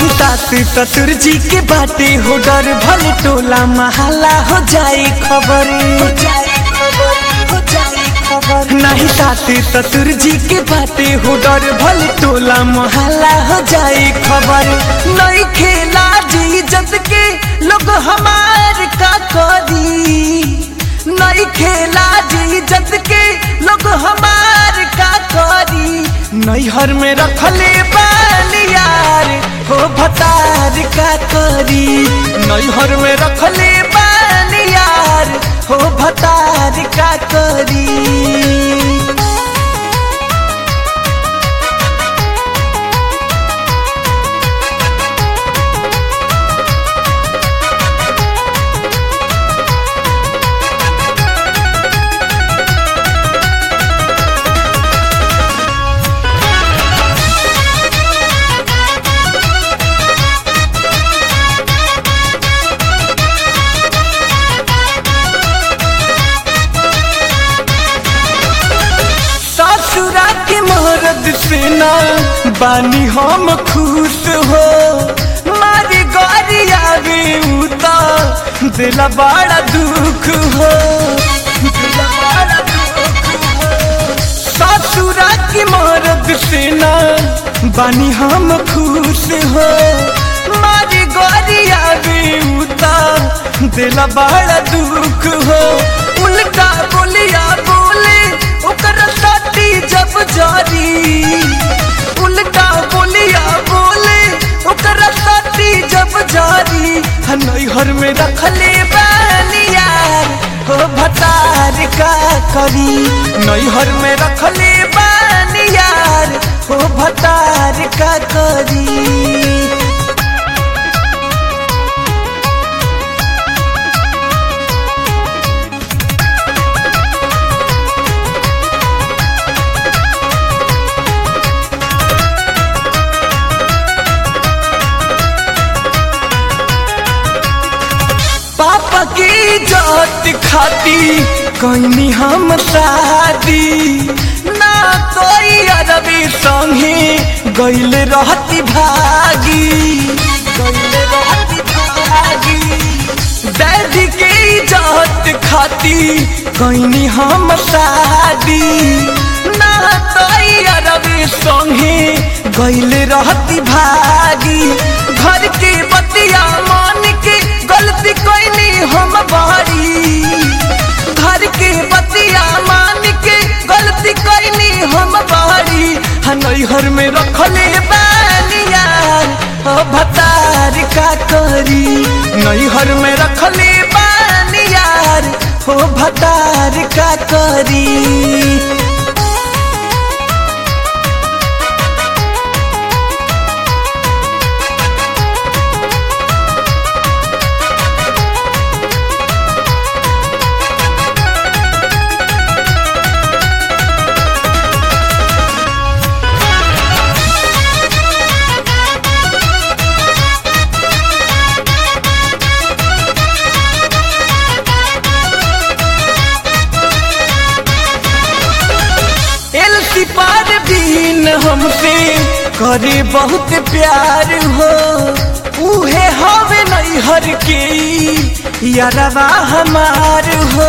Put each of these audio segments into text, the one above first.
नहीं सास ससुर जी के बाटे हो डर भले टोला महला हो जाए खबर नहीं सास ससुर जी के बाटे हो डर भले टोला महला हो जाए खबर नहीं खेला जी इज्जत के लोग हमार का करी नहीं खेला जी इज्जत के लोग हमार का करी नैहर में रखले बानियार हो भतार का करी नैहर में रखले बानियार हो भतार का करी। ना बानी हम खुश हो मारी गोरिया उता दिला बड़ा दुख हो ससुरा की मर्द से ना बानी हम खुश हो मारी गोरिया उता दिला बड़ा दुख हो उल्टा बोलिया बोले ओकर साथी जब जारी उल्टा बोलिया बोले ओकर साथी जब जारी नैहर में रखले बानियार हो भतार का करी नैहर में रखले बानियार हो भतार का करी। पापा की जात खाती कहीं हम शादी ना कोई अरबी संगे गैल रहती भागी डैडी की जात खाती कहीं हम शादी ना कोई अरबी संगे गैल रहती भागी घर के बतिया मान के गलती कोई नहीं हम बारी घर के बतिया मान के गलती कोई नहीं हम बारी नैहर में रखले बानियार हो भतार का करी नैहर में रखले बानियार हो भतार का करी। पार बीन हमसे करे बहुत प्यार हो उहे हवे नैहर के यारवा हमार हो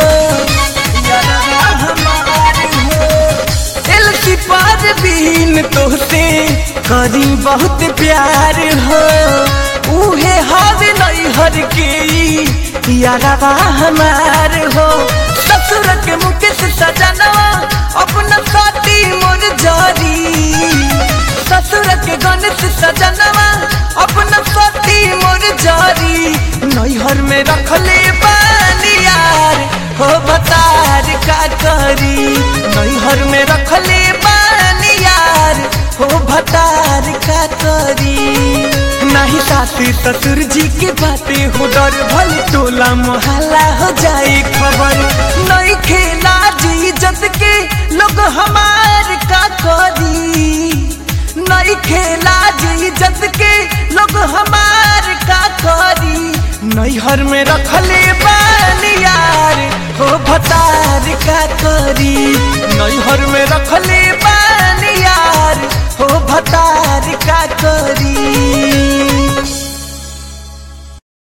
एलसी पार बीन तोहसे करी बहुत प्यार हो उहे हवे नैहर के यारवा हमार हो ससुर के मुकेश सजनवा अपना साथी मोर जारी ससुर के गणेश सजनवा अपना साथी मोर जारी नैहर में रखले बानियार हो भतार का करी नैहर में रखले बानियार हो भतार का करी नहीं सास ससुर जी के बातें हो डर भले टोला मोहल्ला हो जाए खबर नहीं खेला जी इज्जत के लोग हमार का करी नहीं खेला जी इज्जत के लोग हमार का करी नैहर में रखले बानियार हो भतार का करी नैहर में रखले